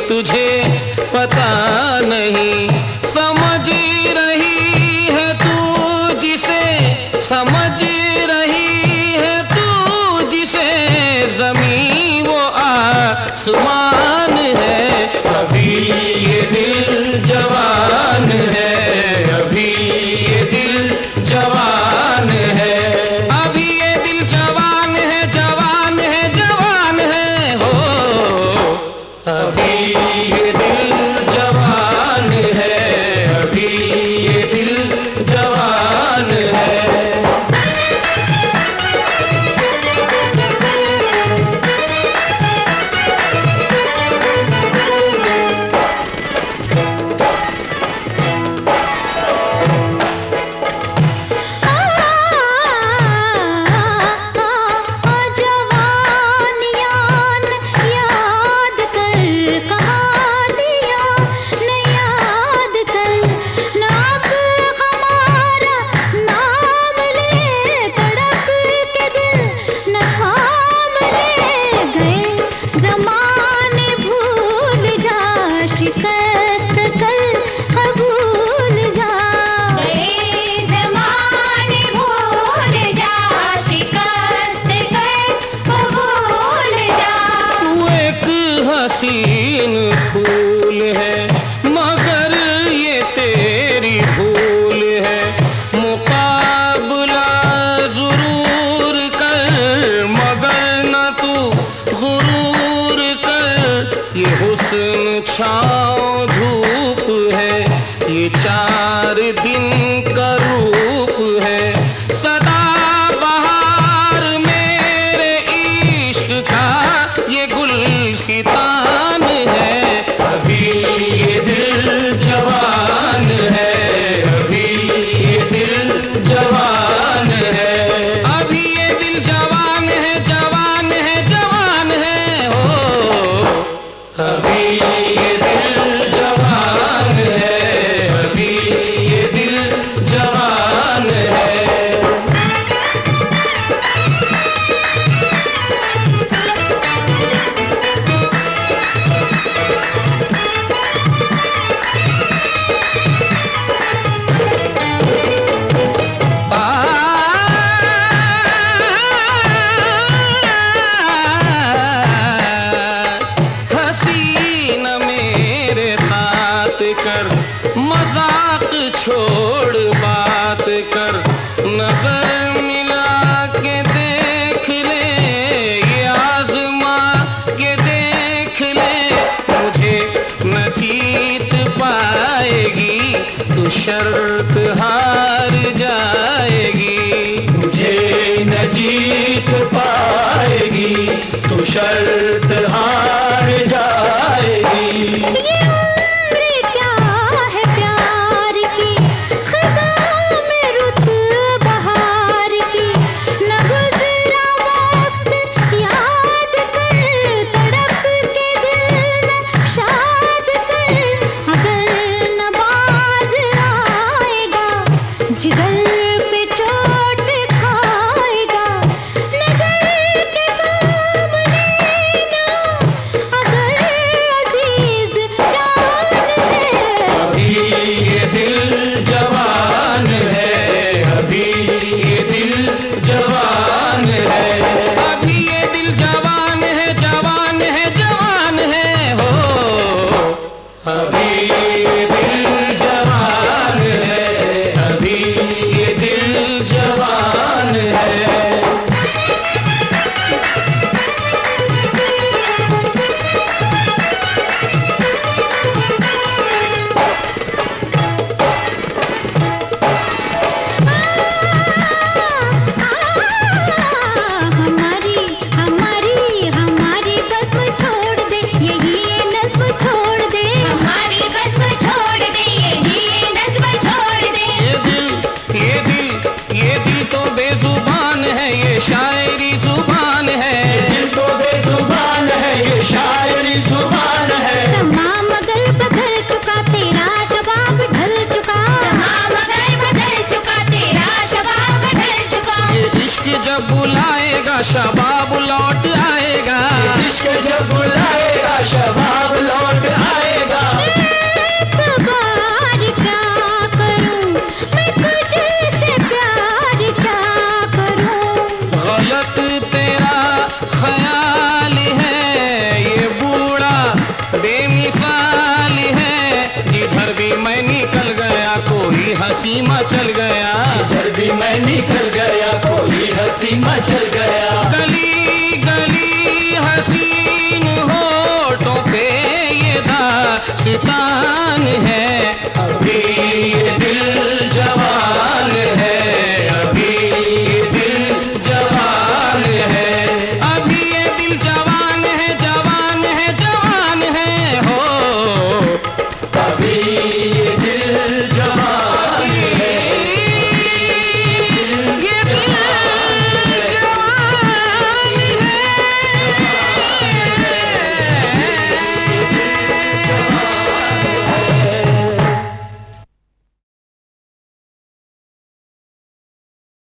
तुझे पता नहीं। समझ रही है तू जिसे, समझ रही है तू जिसे, ज़मीन वो आसमान है। अभी ये दिल जवान है, अभी ये दिल जवान है, अभी ये दिल जवान है, जवान है, जवान है हो। अभी ये दिल जवान है, अभी ये दिल जवान है। हसीन फूल है मगर ये तेरी भूल है। मुकाबला जरूर कर मगर न तू गुरूर कर। ये हुस्न छाँव धूप है, ये 4 दिन का रूप है। सदा बहार मेरे इश्क का ये गुलसितान है। अभी ये दिल जवान है, अभी ये दिल जवान है, अभी ये दिल जवान है, जवान है, जवान है हो। अभी ये दिल जवान है, अभी ये दिल जवान है। हसीन बेमिसाल है। जिधर भी मैं निकल गया कोई हंसी मचल गया, जिधर भी मैं निकल गया कोई हंसी मचल गया। गली गली हसीन होठों पे ये दास्तान है। अभी